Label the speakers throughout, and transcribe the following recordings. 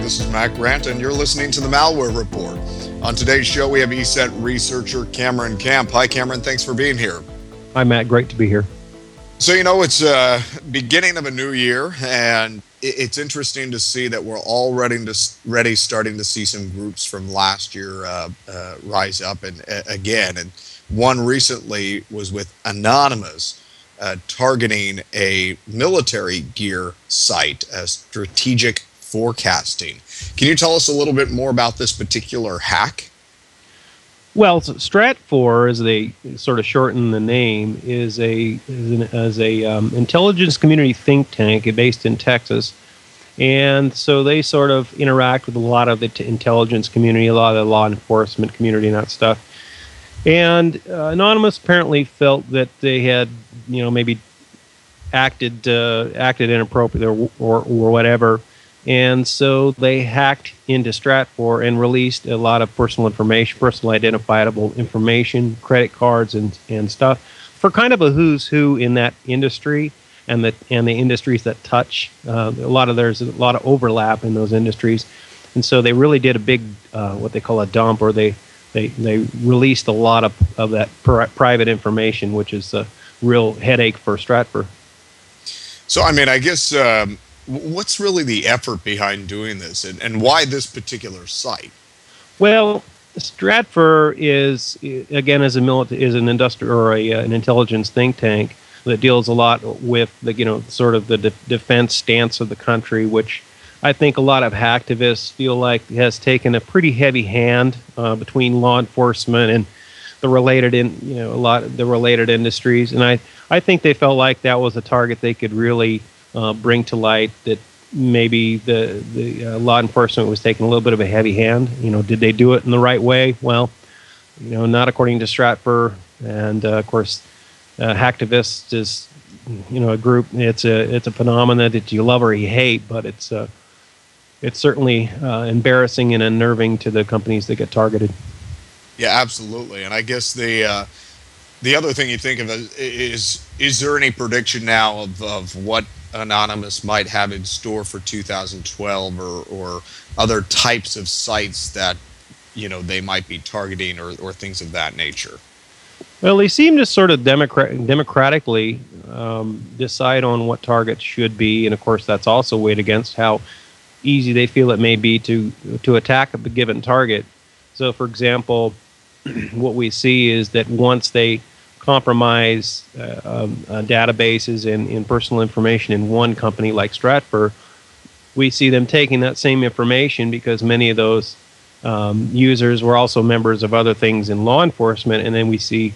Speaker 1: This is Matt Grant, and you're listening to the Malware Report. On today's show, we have ESET researcher Cameron Camp. Hi, Cameron. Thanks for being here.
Speaker 2: Hi, Matt. Great to be here.
Speaker 1: So, it's beginning of a new year, and it's interesting to see that we're already starting to see some groups from last year rise up and again. And one recently was with Anonymous, targeting a military gear site, Strategic Forecasting. Can you tell us a little bit more about this particular hack?
Speaker 2: Well, Stratfor, as they sort of shorten the name, is a intelligence community think tank based in Texas, and so they sort of interact with a lot of the intelligence community, a lot of the law enforcement community, and that stuff. And Anonymous apparently felt that they had, maybe acted inappropriately or whatever. And so they hacked into Stratfor and released a lot of personal identifiable information, credit cards and stuff for kind of a who's who in that industry and the industries that touch. There's a lot of overlap in those industries. And so they really did a big, what they call a dump, or they released a lot of that private information, which is a real headache for Stratfor.
Speaker 1: So, I guess, what's really the effort behind doing this, and why this particular site?
Speaker 2: Well, Stratfor is, again, an industrial or an intelligence think tank that deals a lot with the sort of the defense stance of the country, which I think a lot of hacktivists feel like has taken a pretty heavy hand between law enforcement and the related related industries, and I think they felt like that was a target they could really bring to light, that maybe the law enforcement was taking a little bit of a heavy hand. Did they do it in the right way? Well, not according to Stratfor, and of course, hacktivists is a group. It's a phenomenon that you love or you hate, but it's certainly embarrassing and unnerving to the companies that get targeted.
Speaker 1: Yeah, absolutely. And I guess the other thing you think of is there any prediction now of what Anonymous might have in store for 2012 or other types of sites that they might be targeting or things of that nature?
Speaker 2: Well, they seem to sort of democratically decide on what targets should be, and of course that's also weighed against how easy they feel it may be to attack a given target. So, for example, what we see is that once they compromise databases and personal information in one company like Stratfor, we see them taking that same information, because many of those users were also members of other things in law enforcement, and then we see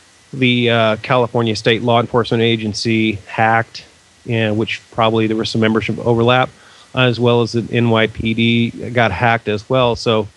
Speaker 2: the California State Law Enforcement Agency hacked, which probably there was some membership overlap, as well as the NYPD got hacked as well. So,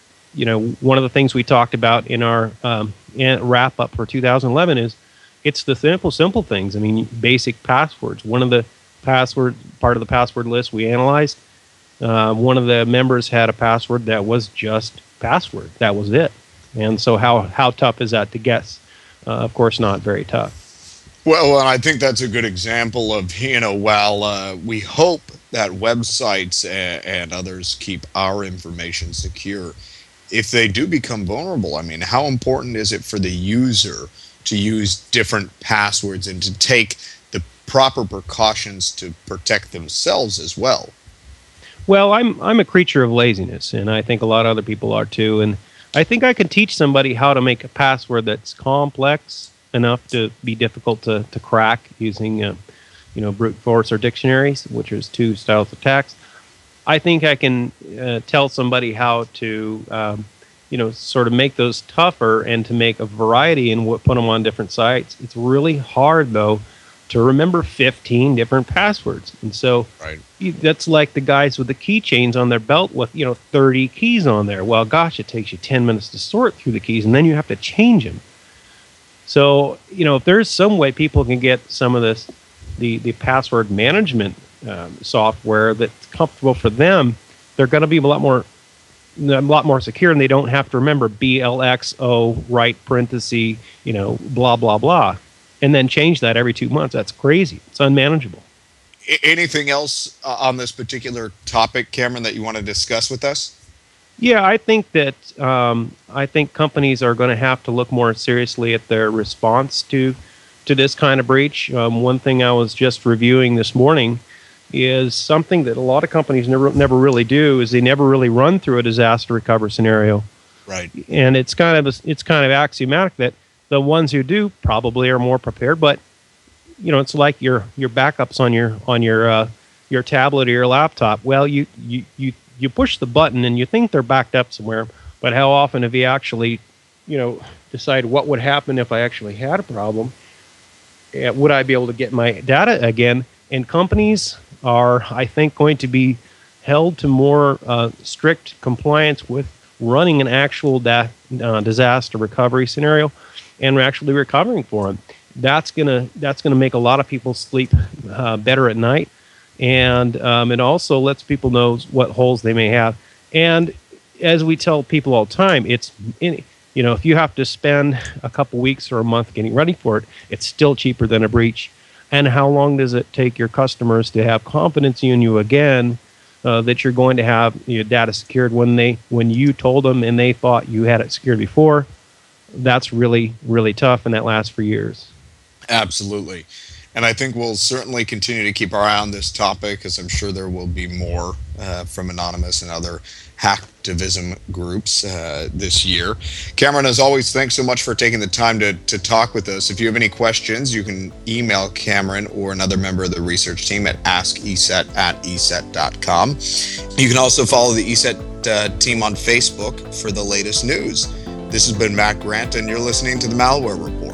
Speaker 2: one of the things we talked about in our wrap up for 2011 is it's the simple things. Basic passwords. One of the part of the password list we analyzed, one of the members had a password that was just password. That was it. And so how tough is that to guess? Of course, not very tough.
Speaker 1: Well, and I think that's a good example of, while we hope that websites and others keep our information secure, if they do become vulnerable, how important is it for the user to use different passwords and to take the proper precautions to protect themselves as well?
Speaker 2: Well, I'm a creature of laziness, and I think a lot of other people are too. And I think I can teach somebody how to make a password that's complex enough to be difficult to crack using brute force or dictionaries, which is two styles of text. I think I can tell somebody how to, sort of make those tougher and to make a variety and put them on different sites. It's really hard, though, to remember 15 different passwords. And so that's like the guys with the keychains on their belt with, 30 keys on there. Well, gosh, it takes you 10 minutes to sort through the keys, and then you have to change them. So, if there's some way people can get some of this, the password management software that's comfortable for them, they're going to be a lot more secure, and they don't have to remember BLXO, right parenthesis, blah, blah, blah, and then change that every 2 months. That's crazy. It's unmanageable.
Speaker 1: Anything else on this particular topic, Cameron, that you want to discuss with us?
Speaker 2: Yeah, I think that I think companies are going to have to look more seriously at their response to this kind of breach. One thing I was just reviewing this morning is something that a lot of companies never really do is they never really run through a disaster recovery scenario.
Speaker 1: Right.
Speaker 2: And it's kind of axiomatic that the ones who do probably are more prepared. But it's like your backups on your tablet or your laptop. Well, you push the button and you think they're backed up somewhere, but how often have you actually, decide what would happen if I actually had a problem? Would I be able to get my data again? And companies are, I think, going to be held to more strict compliance with running an actual disaster recovery scenario and actually recovering for them. That's gonna make a lot of people sleep better at night, and it also lets people know what holes they may have. And as we tell people all the time, if you have to spend a couple weeks or a month getting ready for it, it's still cheaper than a breach. And how long does it take your customers to have confidence in you again that you're going to have your data secured when you told them and they thought you had it secured before? That's really, really tough, and that lasts for years.
Speaker 1: Absolutely. And I think we'll certainly continue to keep our eye on this topic, because I'm sure there will be more from Anonymous and other hacktivism groups this year. Cameron, as always, thanks so much for taking the time to talk with us. If you have any questions, you can email Cameron or another member of the research team at askeset@eset.com. You can also follow the ESET team on Facebook for the latest news. This has been Matt Grant, and you're listening to the Malware Report.